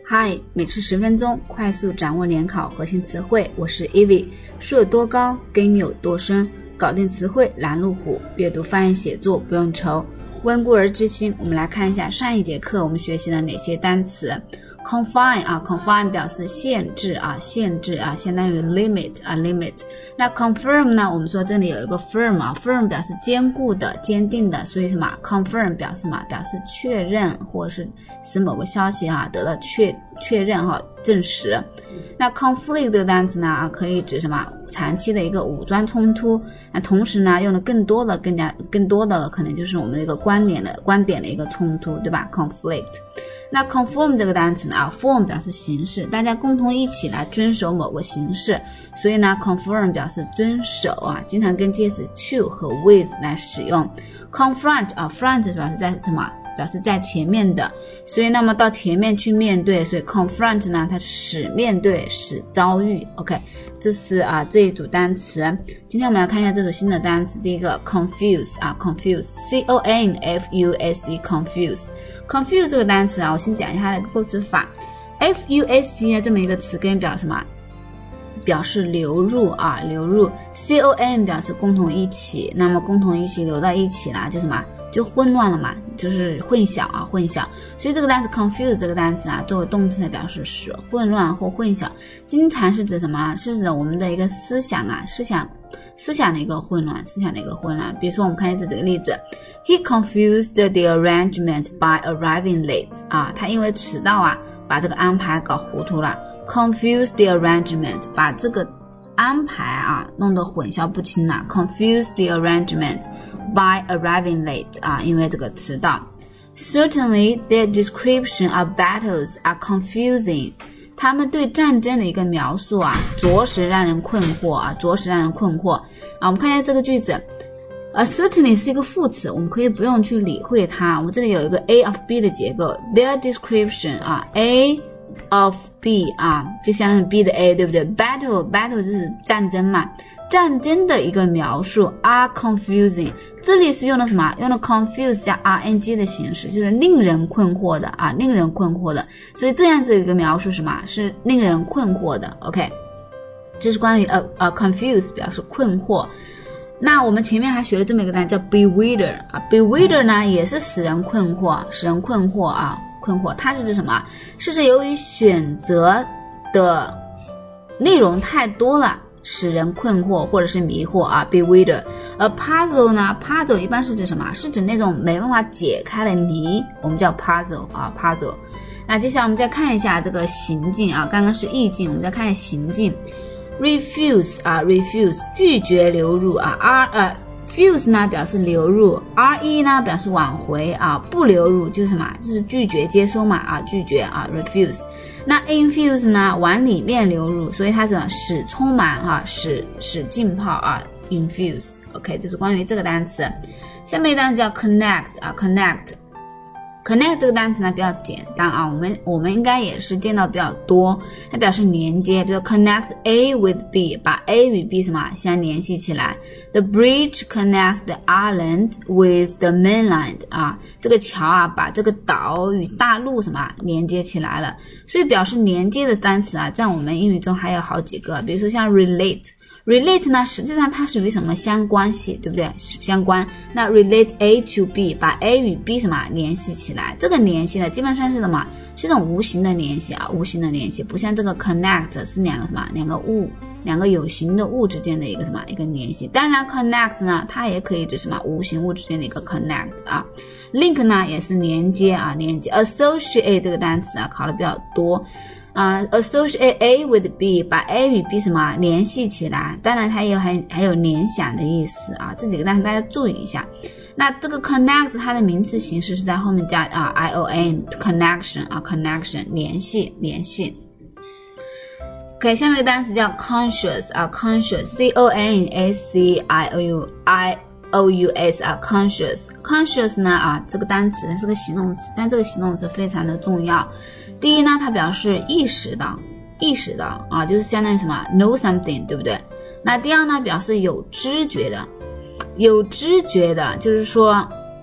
嗨，每次10分钟，快速掌握联考核心词汇。我是 Ivy， 树有多高，根有多深，搞定词汇拦路虎，阅读翻译写作不用愁。温故而知新，我们来看一下上一节课我们学习了哪些单词。confine confine 表示限制限制相当于 limit limit。那 confirm 呢，我们说这里有一个 firm firm 表示坚固的坚定的，所以什么 confirm 表示确认或者是使某个消息得到确认证实。那 conflict 这个单词呢可以指什么长期的一个武装冲突，那同时呢用的更多的可能就是我们的一个观点的一个冲突，对吧 conflict。那 conform 这个单词呢form 表示形式，大家共同一起来遵守某个形式，所以呢 conform 表示遵守经常跟介词 to 和 with 来使用。confront front 表示在什么，表示在前面的，所以那么到前面去面对，所以 confront 呢它是使面对使遭遇。 OK， 这是这一组单词。今天我们来看一下这组新的单词。第一个 confuse confuse C-O-N-F-U-S-E confuse confuse 这个单词我先讲一下它的构词法。 F-U-S-E 这么一个词根表示什么，表示流入流入。 C-O-N 表示共同一起，那么共同一起流到一起啦，就什么就混乱了嘛，就是混淆混淆。所以这个单词 confuse 这个单词作为动词来表示使混乱或混淆，经常是指什么，是指我们的一个思想的一个混乱，比如说我们看一下这个例子， He confused the arrangement by arriving late 他因为迟到把这个安排搞糊涂了。 confuse the arrangement 把这个安排弄得混淆不清了。 confuse the arrangement by arriving late 因为这个迟到。 Certainly their description of battles are confusing，他们对战争的一个描述着实让人困惑我们看一下这个句子certainly 是一个副词，我们可以不用去理会它。我们这里有一个 A of B 的结构， their description A of B 就相当于 B 的 A， 对不对？ battle 就是战争嘛，战争的一个描述 are confusing， 这里是用的什么？用的 confuse 加 ing 的形式，就是令人困惑的令人困惑的。所以这样子一个描述什么？是令人困惑的。 OK， 这是关于confuse 表示困惑。那我们前面还学了这么一个单词叫 bewilder bewilder 呢也是使人困惑困惑。它是指什么？是指由于选择的内容太多了使人困惑或者是迷惑bewilder。而 puzzle 呢 puzzle 一般是指什么？是指那种没办法解开的谜，我们叫 puzzle puzzle。那接下来我们再看一下这个行进刚刚是意境，我们再看一下行进。refuse refuse 拒绝流入fuse 呢表示流入， re 呢表示挽回不流入就是什么？就是拒绝接收嘛拒绝refuse。那 infuse 呢往里面流入，所以它是使充满使浸泡infuse。 OK， 这是关于这个单词。下面一单词叫 connect connect 这个单词呢比较简单我们应该也是见到比较多，它表示连接，比如 connect A with B， 把 A 与 B 什么相联系起来。 The bridge connects the island with the mainland 这个桥把这个岛与大陆什么连接起来了。所以表示连接的单词在我们英语中还有好几个，比如说像 relate 呢实际上它属于什么相关系，对不对？相关。那 relate A to B， 把 A 与 B 什么联系起来，这个联系呢基本上是什么？是一种无形的联系无形的联系，不像这个 connect 是两个有形的物之间的一个什么一个联系。当然 connect 呢它也可以指什么无形物之间的一个 connect link 呢也是连接连接。 associate 这个单词考的比较多associate A with B， 把 A 与 B 什么联系起来，当然它还有联想的意思这几个单词大家注意一下。那这个 connect 它的名词形式是在后面加ion connection connection 联系。OK， 下面一个单词叫 conscious conscious C-O-N-S-C-I-O-U-S conscious 呢这个单词是个形容词，但这个形容词非常的重要。第一呢它表示意识的就是相当于什么 know something， 对不对？那第二呢表示有知觉的就是说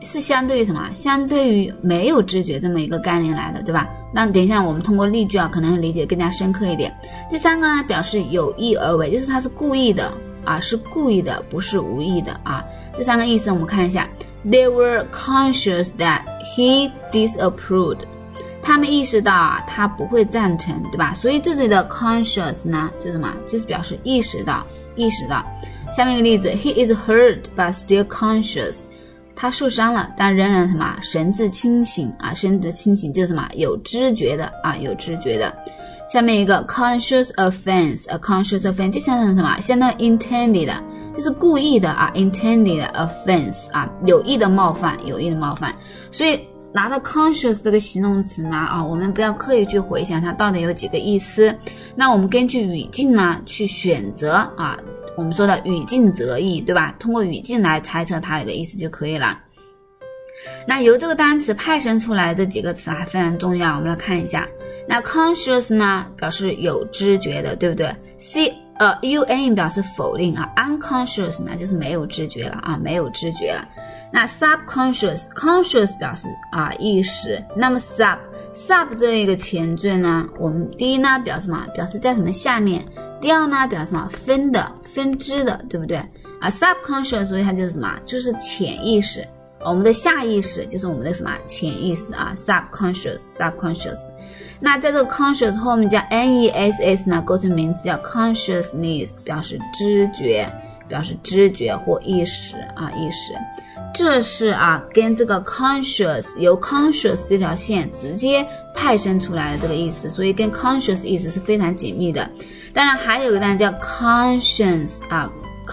是相对于什么？相对于没有知觉这么一个概念来的，对吧？那等一下我们通过例句啊，可能会理解更加深刻一点。第三个呢，表示有意而为，就是他是故意的啊，是故意的，不是无意的啊。这三个意思我们看一下 ，They were conscious that he disapproved。他们意识到啊，他不会赞成，对吧？所以这里的 conscious 呢，就是什么？就是表示意识到，意识到。下面一个例子 ，He is hurt but still conscious。他受伤了，但仍然什么？神志清醒啊，神志清醒就是什么？有知觉的啊，有知觉的。下面一个 conscious offense，a conscious offense 就相当于什么？相当于 intended 的，就是故意的啊 ，intended offense 啊，有意的冒犯，有意的冒犯。所以拿到 conscious 这个形容词呢啊，我们不要刻意去回想它到底有几个意思。那我们根据语境呢去选择啊。我们说的语境择义，对吧？通过语境来猜测它的一个意思就可以了。那由这个单词派生出来的几个词还非常重要，我们来看一下。那 conscious 呢，表示有知觉的，对不对？un 表示否定啊 ，unconscious 呢就是没有知觉了啊，没有知觉了。那 subconscious 表示啊意识。那么 sub 这一个前缀呢，我们第一呢表示什么？表示在什么下面。第二呢表示什么？分支的，对不对啊 ？subconscious 所以它就是什么？就是潜意识。我们的下意识就是我们的什么？潜意识啊 ，subconscious。那在这个 conscious 后面加 ness 呢，构成名词叫 consciousness， 表示知觉或意识啊，意识。这是啊，跟这个 conscious 由 conscious 这条线直接派生出来的这个意思，所以跟 conscious 意思是非常紧密的。当然还有一个单词叫 conscience 啊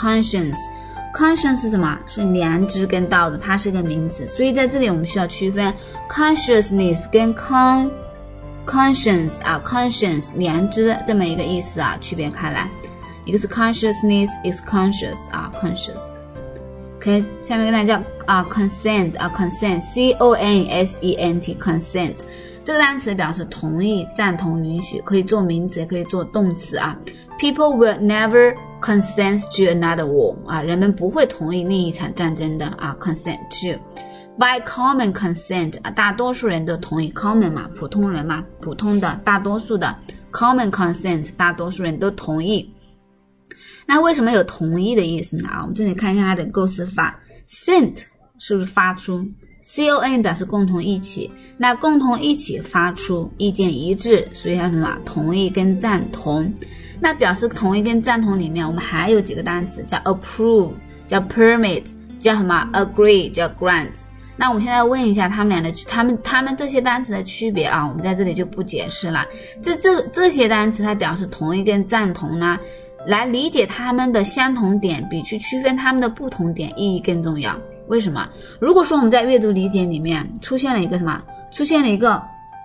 conscience 是什么？是良知跟道德，它是个名词，所以在这里我们需要区分 consciousness 跟 conscience 啊 conscience 良知这么一个意思啊，区别开来。一个是 consciousness is conscious 啊 conscious。OK， 下面一个单词叫consent 啊 consent C-O-N-S-E-N-T consent。这个单词表示同意、赞同、允许，可以做名词，也可以做动词啊。People will never consent to another war 啊，人们不会同意另一场战争的啊。consent to by common consent 啊，大多数人都同意 common 嘛，普通人嘛，普通的大多数的 common consent， 大多数人都同意。那为什么有同意的意思呢？我们这里看一下它的构词法 ，sent 是不是发出？ CON 表示共同一起，那共同一起发出，意见一致，所以叫什么？同意跟赞同。那表示同意跟赞同里面，我们还有几个单词，叫 approve， 叫 permit， 叫什么 agree， 叫 grant。那我们现在问一下他们俩的，他们这些单词的区别啊，我们在这里就不解释了。这些单词它表示同意跟赞同呢，来理解他们的相同点，比去区分他们的不同点意义更重要。为什么？如果说我们在阅读理解里面出现了一个什么？出现了一个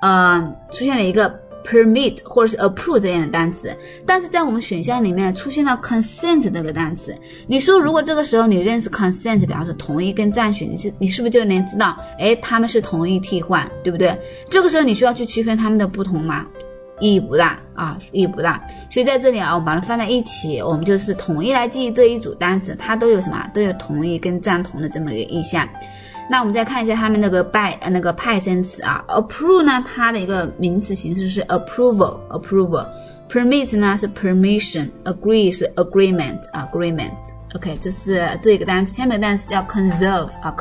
permit 或者是 approve 这样的单词，但是在我们选项里面出现了 consent 这个单词，你说如果这个时候你认识 consent 表示同意跟赞许，你是不是就能知道，他们是同意替换，对不对？这个时候你需要去区分他们的不同吗？意义不大啊，意义不大。所以在这里啊，我们把它放在一起，我们就是统一来记忆这一组单词，它都有什么？都有同意跟赞同的这么一个意象。那我们再看一下他们那个派生词啊 ，approve 呢，它的一个名词形式是 approval，permit 呢是 permission，agree 是 agreement。OK， 这是这一个单词。下面的单词叫 conserve 啊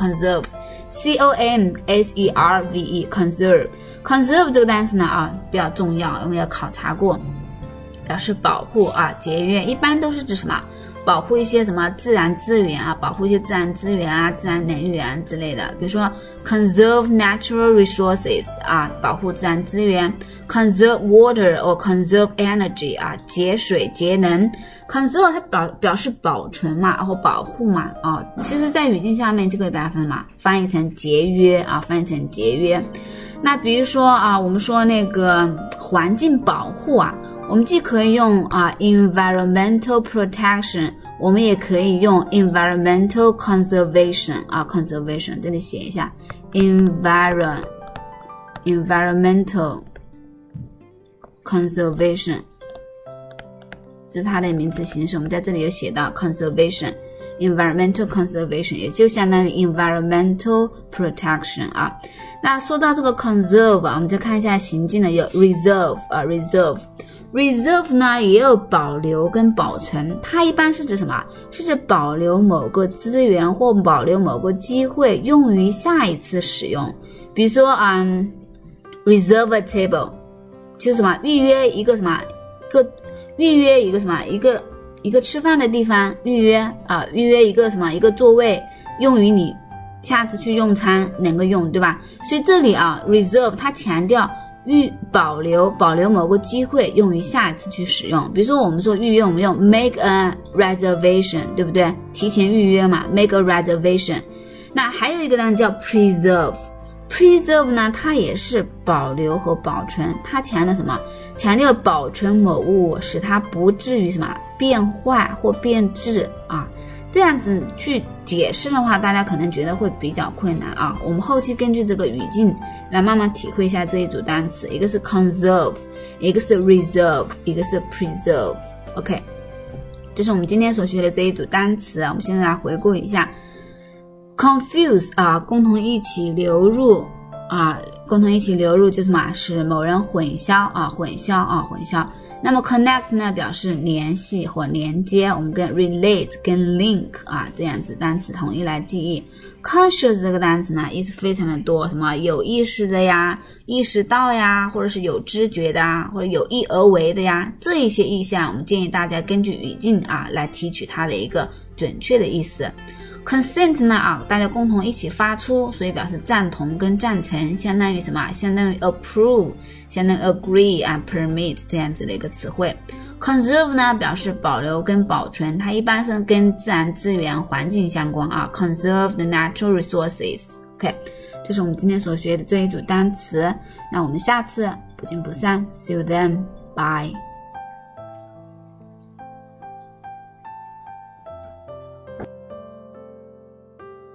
，conserve，conserve 这个单词呢啊比较重要，我们要考察过，表示保护啊节约，一般都是指什么？保护一些什么自然资源啊，保护一些自然资源啊，自然能源之类的，比如说 conserve natural resources 啊，保护自然资源 ，conserve water or conserve energy 啊，节水节能 ，conserve 它表示保存嘛，或保护嘛，啊，其实在语境下面就可以把它翻译成节约啊，翻译成节约。那比如说啊，我们说那个环境保护啊。我们既可以用environmental protection， 我们也可以用 environmental conservation 啊 conservation， 这里写一下 environmental conservation， 这是它的名词形式，我们在这里有写到 conservation environmental conservation， 也就相当于 environmental protection 啊。那说到这个 conserve 啊，我们再看一下行进的有 reserve 啊 reserve 呢也有保留跟保存，它一般是指什么？是指保留某个资源或保留某个机会用于下一次使用。比如说reserve a table 就是什么？预约一个什么？一个吃饭的地方，预约一个什么？一个座位用于你下次去用餐能够用，对吧？所以这里reserve 它强调保留某个机会用于下一次去使用。比如说我们说预约，我们用 make a reservation， 对不对？提前预约嘛 make a reservation。 那还有一个呢叫 preserve 呢它也是保留和保存，它强调什么？强调保存某物使它不至于什么变坏或变质啊。这样子去解释的话，大家可能觉得会比较困难啊。我们后期根据这个语境来慢慢体会一下这一组单词，一个是 conserve， 一个是 reserve， 一个是 preserve。 OK， 这是我们今天所学的这一组单词。我们现在来回顾一下 confuse 共同一起流入就是什么？是某人混淆。那么 connect 呢表示联系或连接，我们跟 relate 跟 link 这样子单词统一来记忆。conscious 这个单词呢意思非常的多，什么有意识的呀，意识到呀，或者是有知觉的啊，或者有意而为的呀，这一些意象我们建议大家根据语境来提取它的一个准确的意思。consent 呢大家共同一起发出，所以表示赞同跟赞成，相当于什么？相当于 approve， 相当于 agree and permit 这样子的一个词汇。conserve 呢表示保留跟保存，它一般是跟自然资源环境相关conserve the natural resources。 OK， 这是我们今天所学的这一组单词，那我们下次不见不散 See you then， bye。